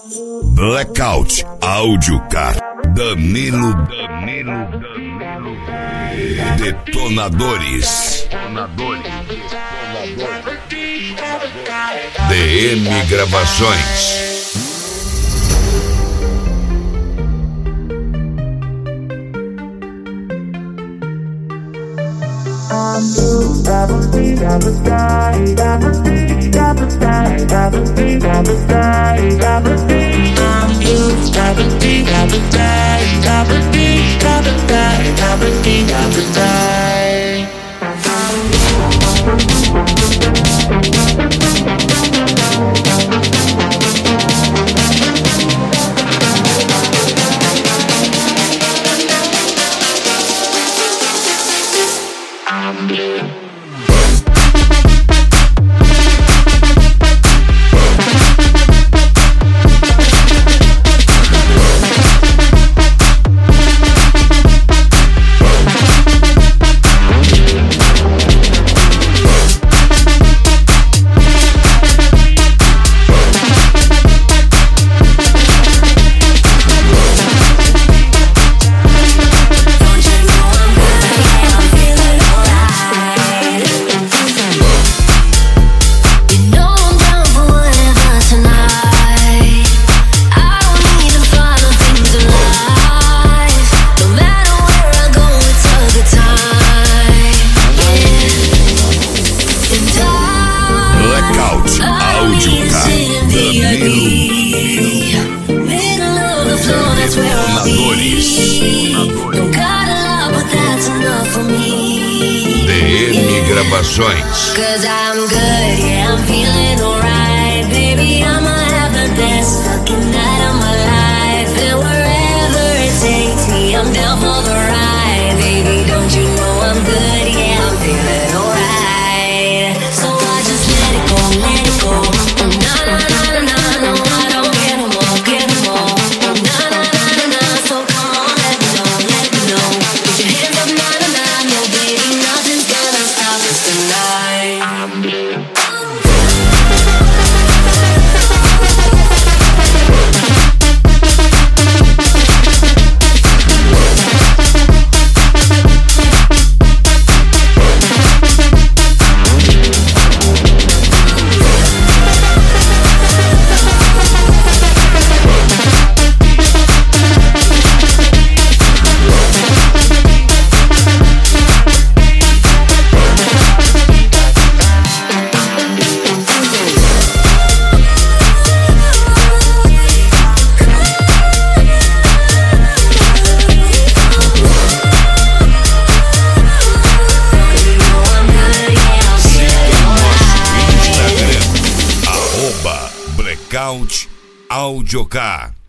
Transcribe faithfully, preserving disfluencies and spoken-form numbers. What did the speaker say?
Blackout Audiocar. Danilo, Danilo, Danilo. Detonadores. Detonadores. D M Gravações. D M Gravações. Cause I'm good, yeah, I'm feeling alright. Baby, I'ma have the best fucking night of my life. And wherever it takes me, I'm down for the ride. Baby, don't you know I'm good, yeah, I'm feeling alright. So I just let it go, let it go. Oh, na na na na na, no, I don't care no more, care no more. Oh, na na na na na, so come on, let me know, let me know. Put your hands up, na na na, no baby, nothing's gonna stop us tonight. Blackout Audiocar.